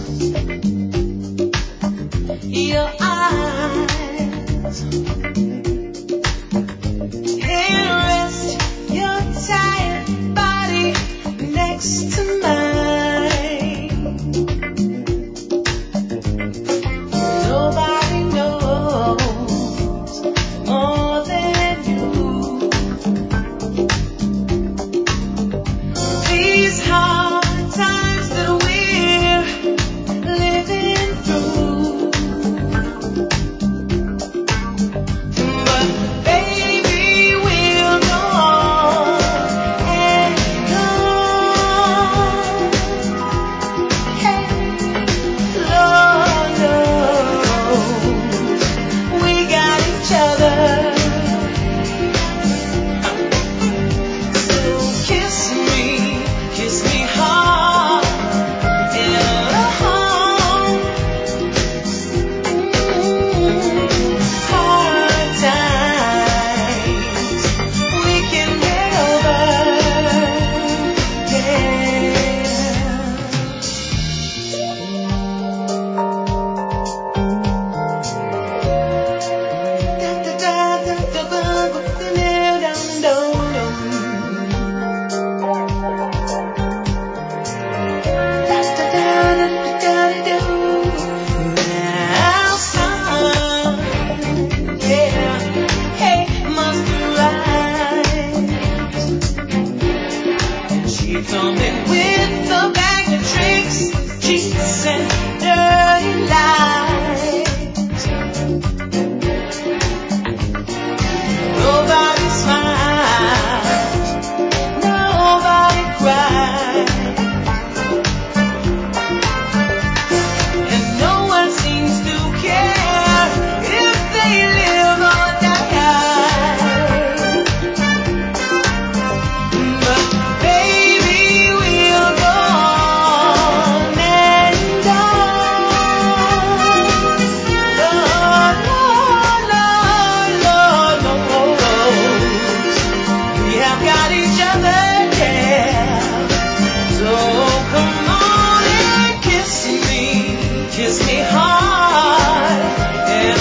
Your eyes, and rest your tired body next to mine. Nobody knows more than you. These hard times that we're living through. But baby, we'll go on and on. Hey, Lord knows we got each other. So kiss me hard and hard times we can get over. Now, son, yeah, hey, must rise. And she told me with a bag of tricks, cheats, and dirty lies. Nobody smiles, nobody cries, and no one seems to care if they live or die. But baby, we'll go on and on. Lord, Lord, Lord, Lord knows we have got each other, yeah. So come on and kiss me hard and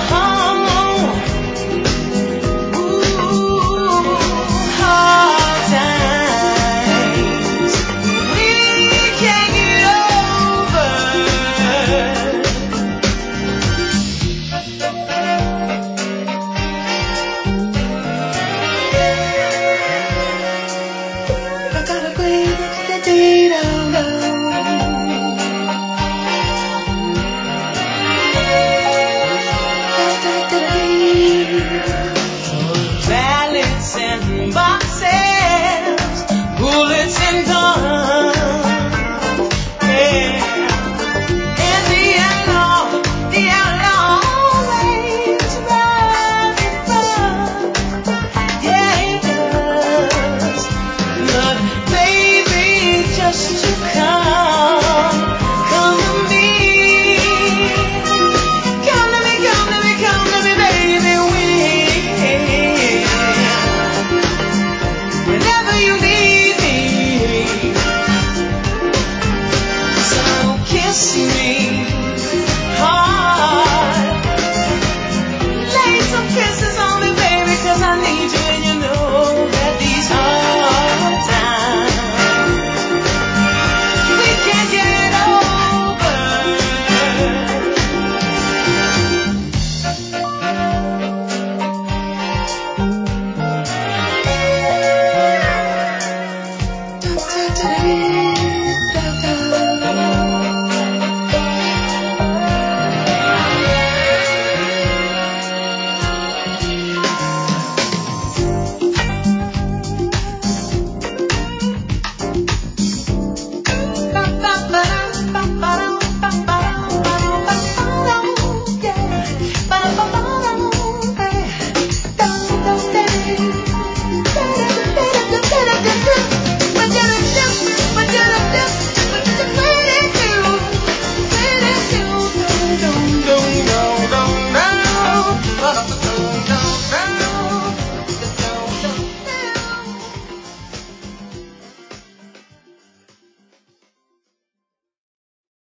ooh, hard times we can't get over. I got a great Valence and boxes.